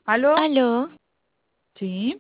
¿Aló? Aló, Sí.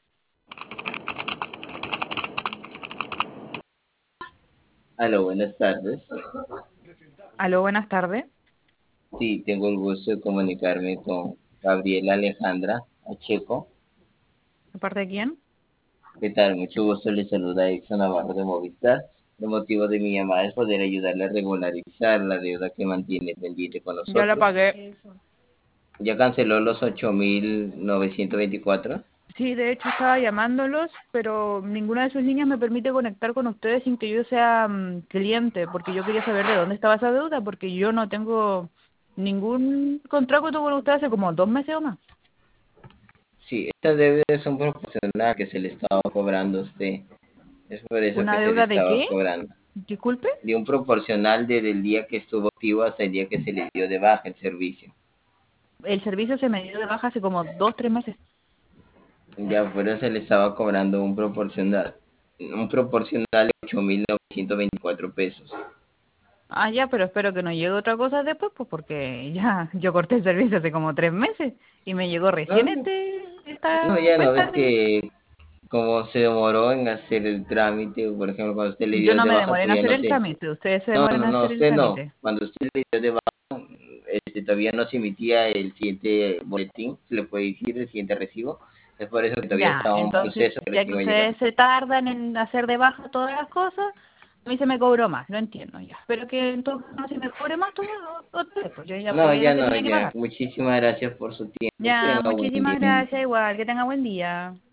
Aló, buenas tardes. Aló, buenas tardes. Sí, tengo el gusto de comunicarme con Gabriela Alejandra Pacheco. ¿De parte de quién? ¿Qué tal? Mucho gusto, le saluda Edson Navarro de Movistar. El motivo de mi llamada es poder ayudarle a regularizar la deuda que mantiene pendiente con Ya la nosotros. pagué. ¿Ya canceló los 8.924? Sí, de hecho estaba llamándolos, pero ninguna de sus líneas me permite conectar con ustedes sin que yo sea cliente, porque yo quería saber de dónde estaba esa deuda, porque yo no tengo ningún contrato con ustedes hace como 2 meses o más. Sí, estas deudas son proporcionales que se le estaba cobrando a usted. Es por eso ¿Una que se le deuda de estaba qué? cobrando. Disculpe. De un proporcional desde el día que estuvo activo hasta el día que se le dio de baja el servicio. El servicio se me dio de baja hace como 2, 3 meses. Ya fuera se le estaba cobrando un proporcional de 8.924 pesos. Ah, ya, pero espero que no llegue otra cosa después, pues porque ya yo corté el servicio hace como 3 meses y me llegó recién No, no, esta ya no ves cuenta de... que como se demoró en hacer el trámite, por ejemplo, cuando usted le Yo dio no de me baja, demoré en todavía hacer no el se, trámite, ustedes se no, demoran no, en no, hacer el usted no, trámite. cuando usted le dio de baja, todavía no se emitía el siguiente boletín, se le puede decir, el siguiente recibo, es por eso que todavía Ya, estaba en entonces, proceso, ya recién que iba a llegar. ustedes se tardan en hacer de baja todas las cosas, a mí se me cobró más, lo entiendo ya. Espero que entonces no se me cobre más todavía, otra vez, pues yo ya No, pagué ya lo que no, tenía que ya, pagar. muchísimas gracias por su tiempo, que Ya, tenga buen muchísimas día. gracias, igual, que tenga buen día.